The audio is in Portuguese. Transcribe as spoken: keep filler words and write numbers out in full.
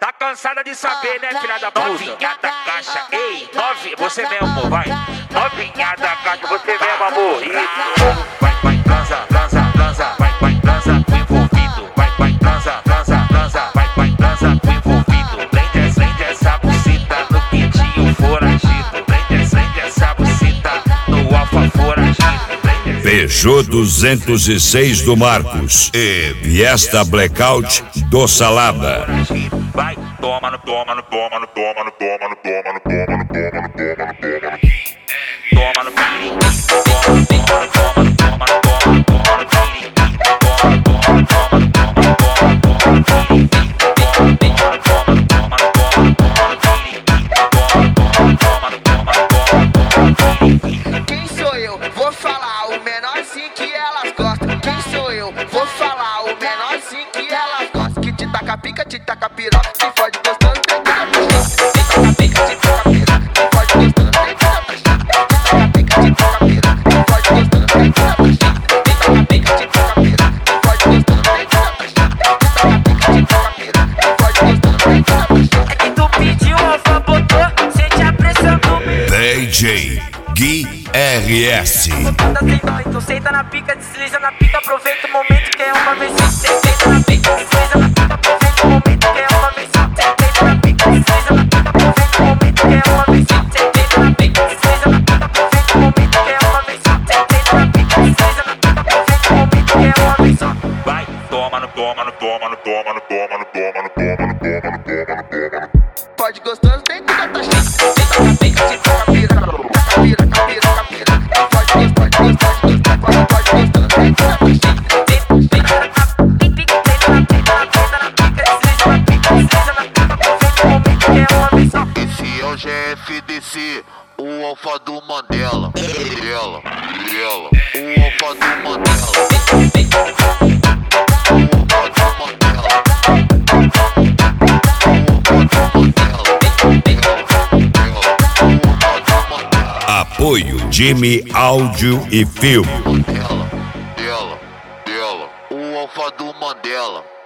Tá cansada de saber, né, filha da puta? Novinha da caixa, ei, nove, você mesmo, vai. Novinha da caixa, você mesmo, amor. Isso. Vai, vai, transa, transa, transa, vai, vai, transa com envolvido. Vai, vai, transa, transa, transa, vai, vai, transa com envolvido. Prende, prende essa bucita no quentinho foragido. Prende, prende essa bucita no alfa foragido. Peugeot duzentos e seis do Marcos e Fiesta Blackout do Salada. Vai, toma no toma no toma no toma no toma no toma no toma no toma no toma no toma no toma no piri, toma no toma no toma no toma no toma no toma no piri, toma no toma no toma no toma no toma no toma no piri, toma no toma no toma no toma no toma no piri, toma no toma no toma no toma no toma no piri. Quem sou eu? Vou falar o menorzinho que elas gostam. Quem sou eu? Vou falar o menorzinho que elas gostam. Que te taca pica, te taca piroca, te fode gostoso, tem que dar puxão. Te taca pica, te taca piroca, te fode gostoso, tem que dar puxão. Te taca pica, te taca piroca, te fode gostoso, tem que dar puxão. Te taca pica, te taca piroca, te fode gostoso, tem que dar puxão. Te taca pica, te taca piroca, te fode gostoso, tem que dar puxão. É que tu pediu, Alfa botou, sente a pressão do D J Gui R S. botada sem dó, então senta na pica, desliza na pica, aproveita o momento que é uma vez só. Senta na pica, desliza na pica, aproveita o momento que é uma vez só. Senta na pica, desliza na pica, aproveita o momento que é uma vez só. Senta na pica, desliza na pica, aproveita o momento que é uma vez só. Senta na pica, desliza na pica, aproveita o momento que é uma vez só. Vai, toma no toma no toma no toma no toma no toma no toma no toma no toma no toma no. Pode gostoso, tem que dar taxa. Te taca pica, te taca piroca, taca piroca, piroca, piroca. Te fode gostoso, pode gostoso, gostoso, pode gostoso, tem que dar taxa. Esse é o G F D C, o alfa do Mandela. Ela, ela, o alfa do Mandela. O alfa do Mandela. Apoio Jimmy Áudio e Filme. Mandela, dela, dela, o alfa do Mandela.